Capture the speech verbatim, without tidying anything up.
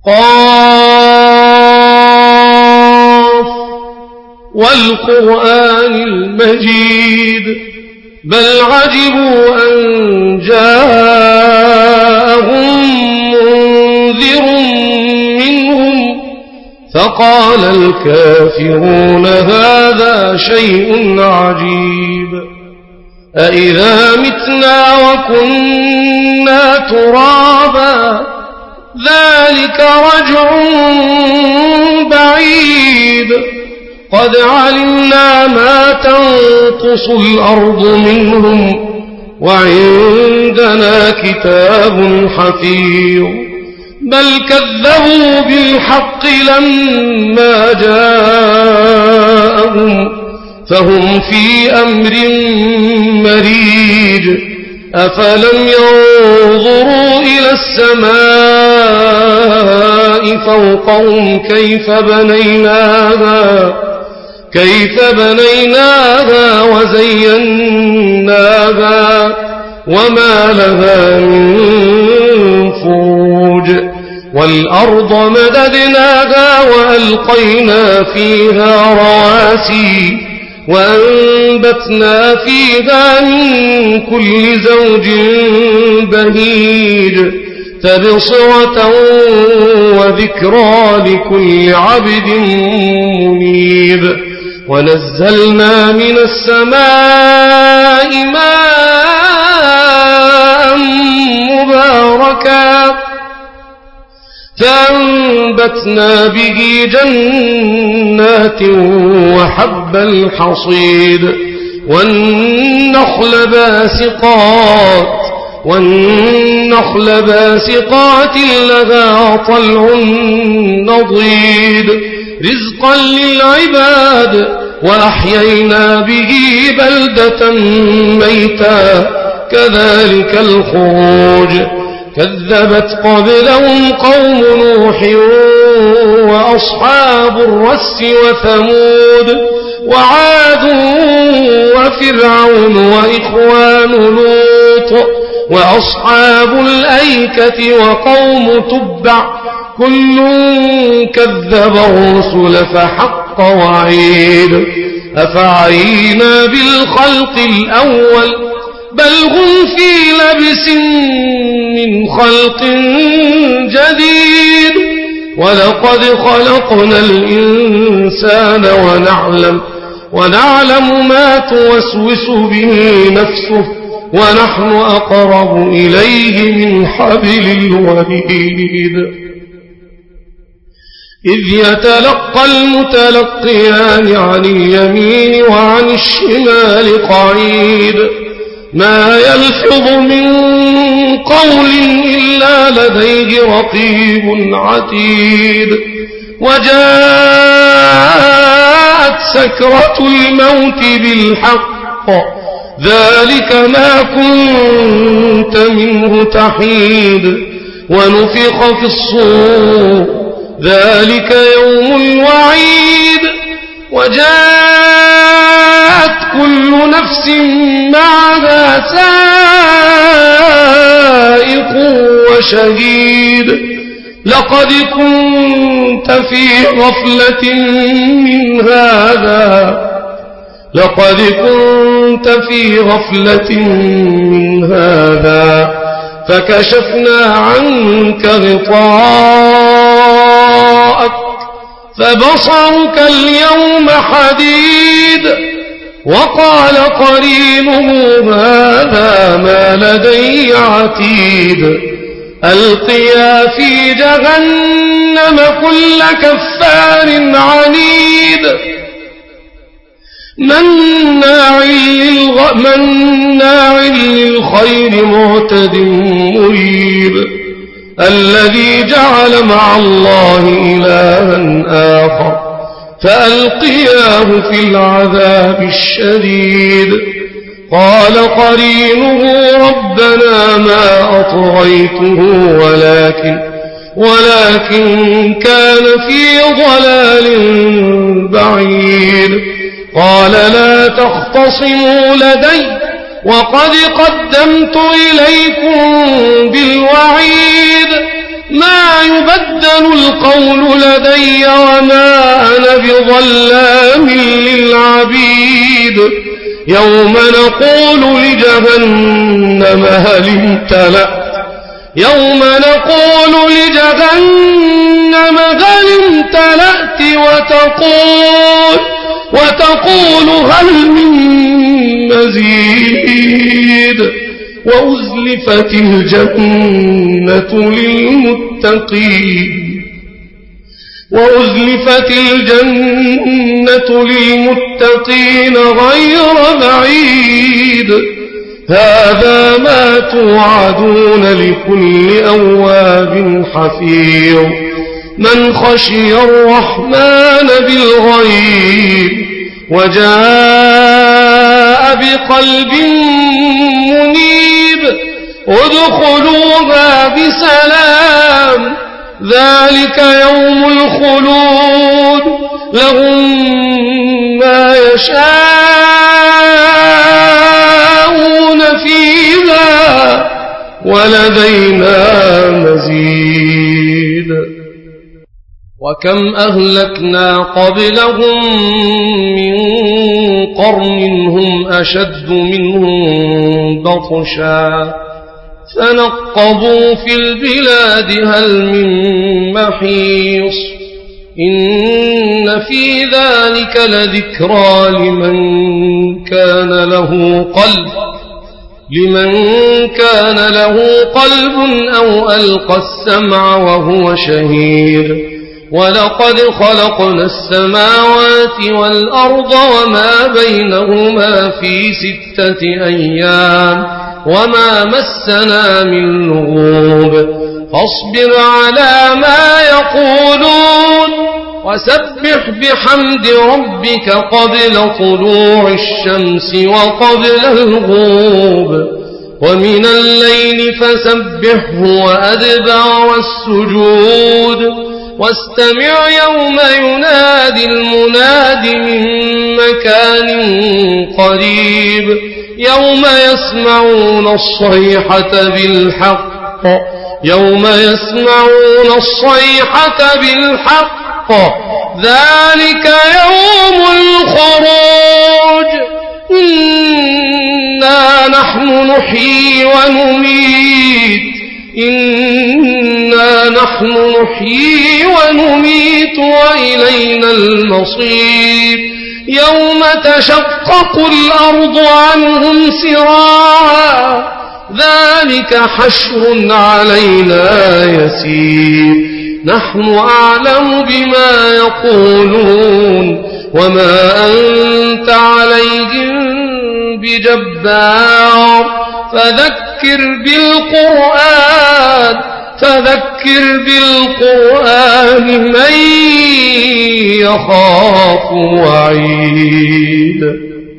قاف والقرآن المجيد بل عجبوا أن جاءهم منذر منهم فقال الكافرون هذا شيء عجيب أإذا متنا وكنا ترابا ذلك رجع بعيد قد علمنا ما تنقص الأرض منهم وعندنا كتاب حفيظ بل كذبوا بالحق لما جاءهم فهم في أمر مريج أفلم ينظروا إلى السماء فوقهم كيف بنيناها كيف بنيناها وزيناها وما لها من فروج والأرض مددناها وألقينا فيها رواسي وأنبتنا فيها من كل زوج بهيج تبصرة وذكرى لكل عبد منيب ونزلنا من السماء ماء مباركا فأنبتنا به جنات وحب الحصيد والنخل باسقات والنخل باسقات لها طلع نضيد رزقا للعباد وأحيينا به بلدة ميتا كذلك الخروج كذبت قبلهم قوم نوح وأصحاب الرس وثمود وعاد وفرعون وإخوان لوط وأصحاب الأيكة وقوم تبع كل كذب الرسل فحق وعيد أفعينا بالخلق الأول بل هم في لبس من خلق جديد ولقد خلقنا الإنسان ونعلم ونعلم ما توسوس به نفسه ونحن أقرب إليه من حبل الوريد إذ يتلقى المتلقيان عن اليمين وعن الشمال قعيد ما يلفظ من قول إلا لديه رقيب عتيد وجاءت سكرة الموت بالحق ذلك ما كنت منه تحيد ونفخ في الصور ذلك يوم الوعيد وجاءت كل نفس معها سائق وشهيد لقد كنت في غفلة من هذا لقد كنت في غفلة من هذا فكشفنا عنك غطاءك فبصرك اليوم حديد وقال قرينه هذا ما لدي عتيد ألقيا في جهنم كل كفار عنيد مناع للخير معتد مريب الذي جعل مع الله إلها آخر فألقياه في العذاب الشديد قال قرينه ربنا ما أطغيته ولكن ولكن كان في ضلال بعيد قال لا تختصموا لدي وقد قدمت إليكم بالوعيد ما يبدل القول لدي وما أنا بظلام للعبيد يوم نقول لجهنم هل امتلأت يوم نقول لجهنم هل امتلأت وتقول وتقول هل من مزيد وأزلفت الجنة للمتقين وأزلفت الجنة للمتقين غير بعيد هذا ما توعدون لكل أواب حفيظ من خشي الرحمن بالغيب وجاء بقلب منيب ادخلوها بسلام ذلك يوم الخلود لهم ما يشاءون فيها ولدينا مزيد وكم أهلكنا قبلهم من قرن هم أشد منهم بطشا فنقبوا في البلاد هل من محيص إن في ذلك لذكرى لمن كان له قلب لمن كان له قلب أو ألقى السمع وهو شهيد ولقد خلقنا السماوات والأرض وما بينهما في ستة أيام وما مسنا من لغوب فاصبر على ما يقولون وسبح بحمد ربك قبل طلوع الشمس وقبل الغروب ومن الليل فسبحه وأدبار السجود واستمع يوم ينادي المناد من مكان قريب يوم يسمعون الصيحة بالحق يوم يسمعون الصيحة بالحق ذلك يوم الخروج إنا نحن نحيي ونميت إنا نحن نحيي ونميت وإلينا المصير يوم تشقق الأرض عنهم سراعا ذلك حشر علينا يسير نحن أعلم بما يقولون وما أنت عليهم بجبار فذكر بالقرآن فذكر بالقرآن من يخاف وعيد